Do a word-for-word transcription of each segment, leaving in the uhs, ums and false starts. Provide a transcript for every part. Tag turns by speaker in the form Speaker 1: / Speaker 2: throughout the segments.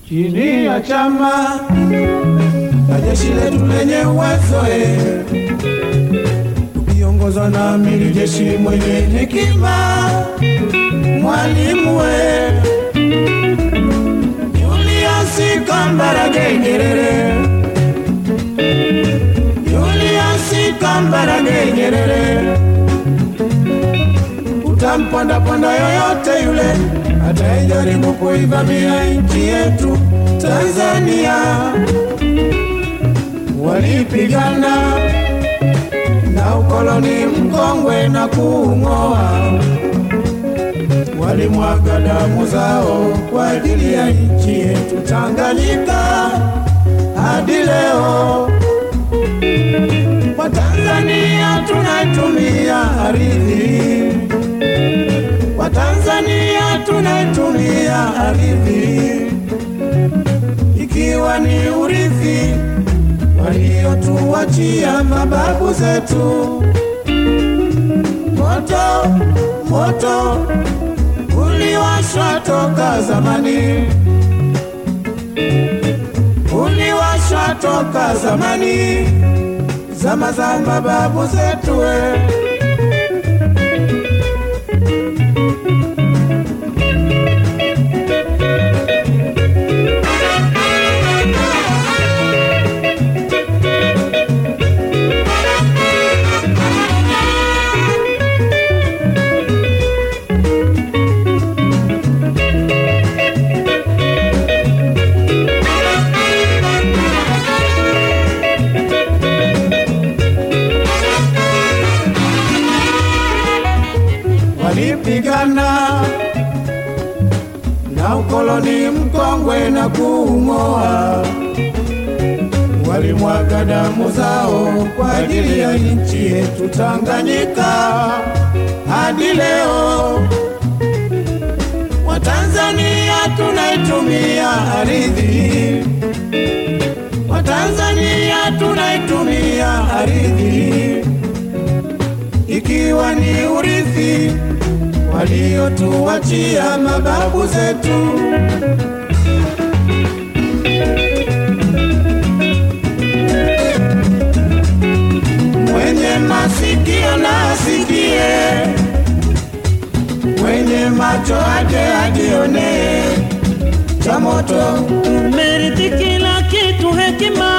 Speaker 1: chini ya chama na jeshi letu lenye uwezo, ukiongozwa na amiri jeshi mwenye hekima, Mwalimu we Julius Kambarage Nyerere, Julius Kambarage Nyerere. Utamponda ponda yoyote yule atajaribu kuivamia nchi yetu Tanzania. Walipigana na ukoloni mkongwe na kuung'oa, walimwaga damu zao kwa ajili ya nchi yetu Tanganyika. Hadi leo Watanzania tunaitumia ardhi, Watanzania tunaitumia ardhi, ikiwa ni urithi waliotuachia mababu zetu. Moto, moto uliwashwa toka zamani, uliwashwa toka zamani, zama za mababu zetu we. Walipigana na ukoloni mkongwe na kuung'oa, walimwaga damu zao kwa ajili ya nchi yetu Tanganyika. Hadi leo Watanzania tunaitumia ardhi, Watanzania tunaitumia ardhi, ikiwa ni urithi waliotuachia mababu zetu. Mwenye masikio na asikie, mwenye macho aje ajione. Cha moto
Speaker 2: umerithi kila kitu, hekima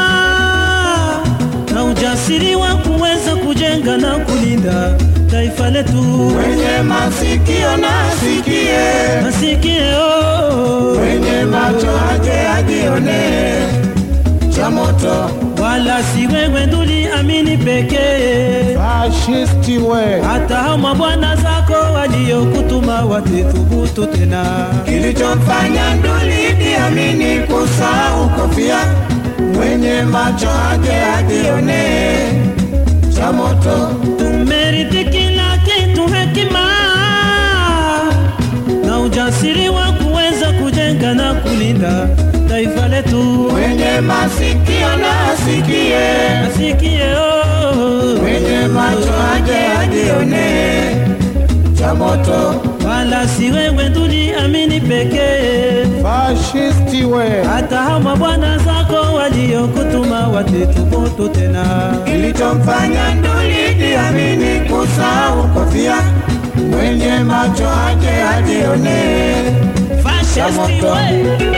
Speaker 2: na ujasiri wa kuweza kujenga na kulinda taifa letu.
Speaker 1: Mwenye masikio na asikie,
Speaker 2: masikio,
Speaker 1: mwenye macho aje ajione. Cha moto
Speaker 2: wala si wewe nduli amini pekee,
Speaker 1: fashisti we,
Speaker 2: hata hao mabwana zako waliokutuma watithubutu tena.
Speaker 1: Kilichomfanya nduli diamini kusahau kofia, mwenye macho aje ajione. Cha moto
Speaker 2: tumerithi kila kitu, hekima na ujasiri wa kuweza kujenga na kulinda taifa letu.
Speaker 1: Mwenye masikio na asikie,
Speaker 2: asikie oh,
Speaker 1: mwenye macho aje ajione. Cha moto
Speaker 2: wala si wewe nduli amini pekee,
Speaker 1: fashisti we,
Speaker 2: hata hao mabwana zako waliokutuma watithubutu tena.
Speaker 1: Kilichomfanya nduli diamini kusahau kofia, mwenye macho aje ajione.
Speaker 2: Fashisti we.